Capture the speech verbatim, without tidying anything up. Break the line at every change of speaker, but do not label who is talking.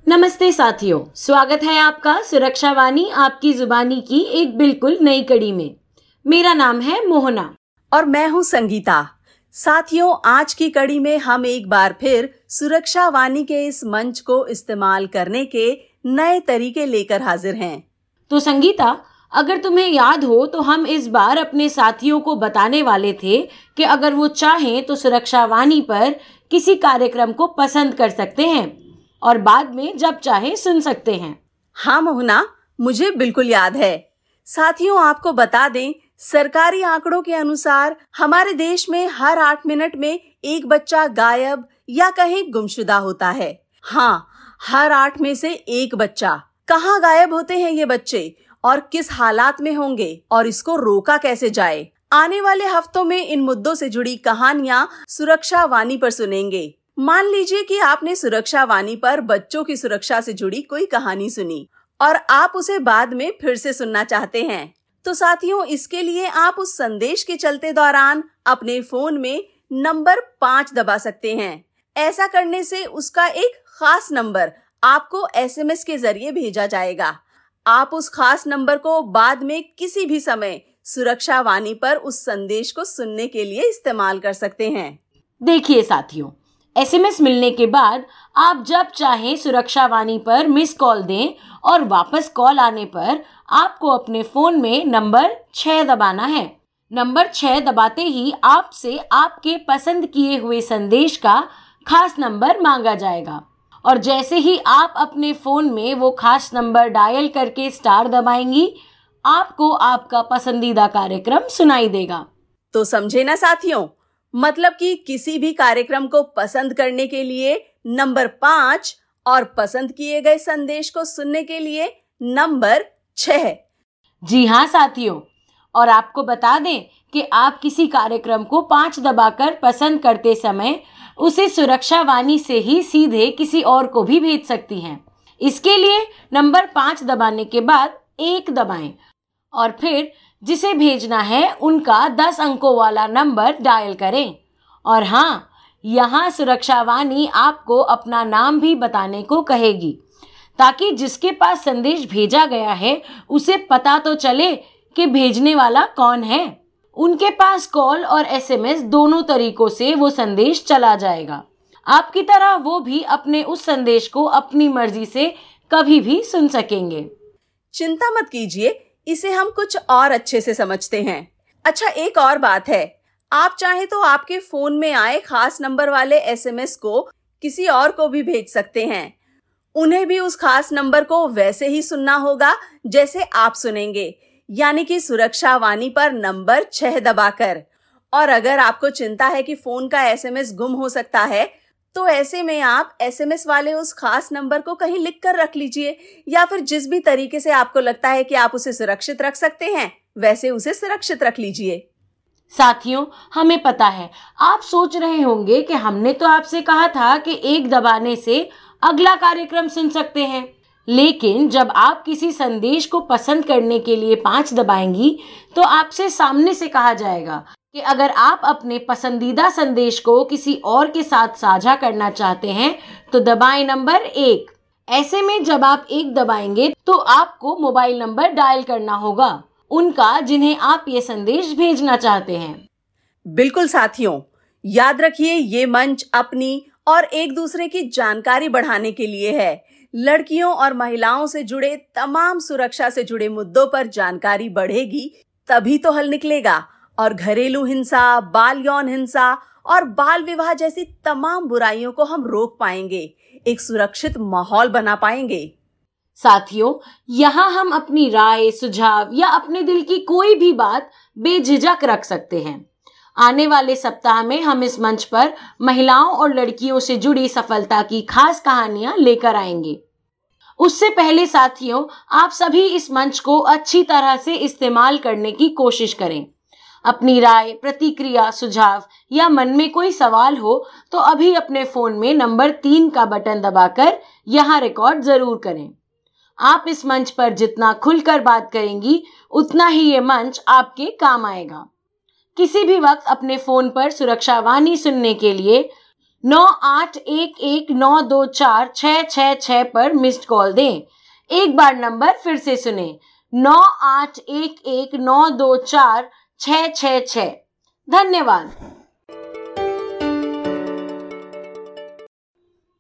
नमस्ते साथियों, स्वागत है आपका सुरक्षा वाणी आपकी जुबानी की एक बिल्कुल नई कड़ी में। मेरा नाम है मोहना
और मैं हूँ संगीता। साथियों, आज की कड़ी में हम एक बार फिर सुरक्षा वाणी के इस मंच को इस्तेमाल करने के नए तरीके लेकर हाजिर हैं।
तो संगीता, अगर तुम्हें याद हो तो हम इस बार अपने साथियों को बताने वाले थे कि अगर वो चाहें तो सुरक्षा वाणी पर किसी कार्यक्रम को पसंद कर सकते हैं और बाद में जब चाहे सुन सकते हैं।
हाँ मोहना, मुझे बिल्कुल याद है। साथियों, आपको बता दें, सरकारी आंकड़ों के अनुसार हमारे देश में हर आठ मिनट में एक बच्चा गायब या कहीं गुमशुदा होता है। हाँ, हर आठ में से एक बच्चा। कहाँ गायब होते हैं ये बच्चे और किस हालात में होंगे और इसको रोका कैसे जाए? आने वाले हफ्तों में इन मुद्दों से जुड़ी कहानियां सुरक्षा वाणी पर सुनेंगे। मान लीजिए कि आपने सुरक्षा वाणी पर बच्चों की सुरक्षा से जुड़ी कोई कहानी सुनी और आप उसे बाद में फिर से सुनना चाहते हैं, तो साथियों, इसके लिए आप उस संदेश के चलते दौरान अपने फोन में नंबर पाँच दबा सकते हैं। ऐसा करने से उसका एक खास नंबर आपको एसएमएस के जरिए भेजा जाएगा। आप उस खास नंबर को बाद में किसी भी समय सुरक्षा वाणी पर उस संदेश को सुनने के लिए इस्तेमाल कर सकते हैं।
देखिए साथियों, एसएमएस मिलने के बाद आप जब चाहें सुरक्षा वाणी पर मिस कॉल दें और वापस कॉल आने पर आपको अपने फोन में नंबर छह दबाना है। नंबर छह दबाते ही आपसे आपके पसंद किए हुए संदेश का खास नंबर मांगा जाएगा और जैसे ही आप अपने फोन में वो खास नंबर डायल करके स्टार दबाएंगी, आपको आपका पसंदीदा कार्यक्रम सुनाई देगा।
तो समझे ना साथियों, मतलब कि किसी भी कार्यक्रम को पसंद करने के लिए नंबर पाँच और पसंद किए गए संदेश को सुनने के लिए नंबर छह।
जी हाँ साथियों, और आपको बता दें कि आप किसी कार्यक्रम को पाँच दबाकर पसंद करते समय उसे सुरक्षा वाणी से ही सीधे किसी और को भी भेज सकती हैं। इसके लिए नंबर पाँच दबाने के बाद एक दबाएं और फिर जिसे भेजना है उनका दस अंकों वाला नंबर डायल करें। और हाँ, यहाँ सुरक्षा वाणी आपको अपना नाम भी बताने को कहेगी ताकि जिसके पास संदेश भेजा गया है उसे पता तो चले कि भेजने वाला कौन है। उनके पास कॉल और एसएमएस दोनों तरीकों से वो संदेश चला जाएगा। आपकी तरह वो भी अपने उस संदेश को अपनी मर्जी से कभी भी सुन सकेंगे।
चिंता मत कीजिए, इसे हम कुछ और अच्छे से समझते हैं। अच्छा, एक और बात है, आप चाहें तो आपके फोन में आए खास नंबर वाले एसएमएस को किसी और को भी भेज सकते हैं। उन्हें भी उस खास नंबर को वैसे ही सुनना होगा जैसे आप सुनेंगे, यानी कि सुरक्षा वाणी पर नंबर छह दबाकर। और अगर आपको चिंता है कि फोन का एसएमएस गुम हो सकता है, तो ऐसे में आप एसएमएस वाले उस खास नंबर को कहीं लिख कर रख लीजिए या फिर जिस भी तरीके से आपको लगता है कि आप उसे सुरक्षित रख सकते हैं, वैसे उसे सुरक्षित रख लीजिए।
साथियों, हमें पता है आप सोच रहे होंगे कि हमने तो आपसे कहा था कि एक दबाने से अगला कार्यक्रम सुन सकते हैं, लेकिन जब आप किसी संदेश को पसंद करने के लिए पाँच दबाएंगी तो आपसे सामने से कहा जाएगा कि अगर आप अपने पसंदीदा संदेश को किसी और के साथ साझा करना चाहते हैं तो दबाएं नंबर एक। ऐसे में जब आप एक दबाएंगे तो आपको मोबाइल नंबर डायल करना होगा उनका जिन्हें आप ये संदेश भेजना चाहते हैं।
बिल्कुल साथियों, याद रखिए, ये मंच अपनी और एक दूसरे की जानकारी बढ़ाने के लिए है। लड़कियों और महिलाओं से जुड़े तमाम सुरक्षा से जुड़े मुद्दों पर जानकारी बढ़ेगी तभी तो हल निकलेगा और घरेलू हिंसा, बाल यौन हिंसा और बाल विवाह जैसी तमाम बुराइयों को हम रोक पाएंगे, एक सुरक्षित माहौल बना पाएंगे।
साथियों, यहाँ हम अपनी राय, सुझाव या अपने दिल की कोई भी बात बेझिझक रख सकते हैं। आने वाले सप्ताह में हम इस मंच पर महिलाओं और लड़कियों से जुड़ी सफलता की खास कहानियां लेकर आएंगे। उससे पहले साथियों, आप सभी इस मंच को अच्छी तरह से इस्तेमाल करने की कोशिश करें। अपनी राय, प्रतिक्रिया, सुझाव या मन में कोई सवाल हो तो अभी अपने फोन में नंबर तीन का बटन दबाकर यहाँ रिकॉर्ड जरूर करें। आप इस मंच पर जितना खुलकर बात करेंगी उतना ही ये मंच आपके काम आएगा। किसी भी वक्त अपने फोन पर सुरक्षा वाणी सुनने के लिए नौ आठ एक एक नौ दो चार छः छः छः पर मिस्ड कॉल दें। एक बार नंबर फिर से सुने, नौ आठ एक एक नौ दो चार छः छः छः। धन्यवाद।